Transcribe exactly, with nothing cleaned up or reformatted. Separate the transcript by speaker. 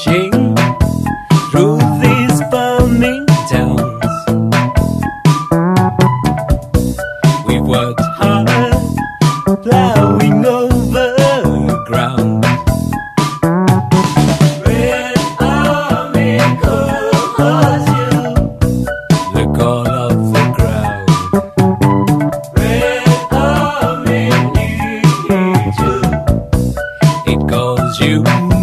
Speaker 1: marching through these farming towns. We've worked hard, plowing over ground. Red Army calls you, the call of the crowd. Red Army needs you, it calls you.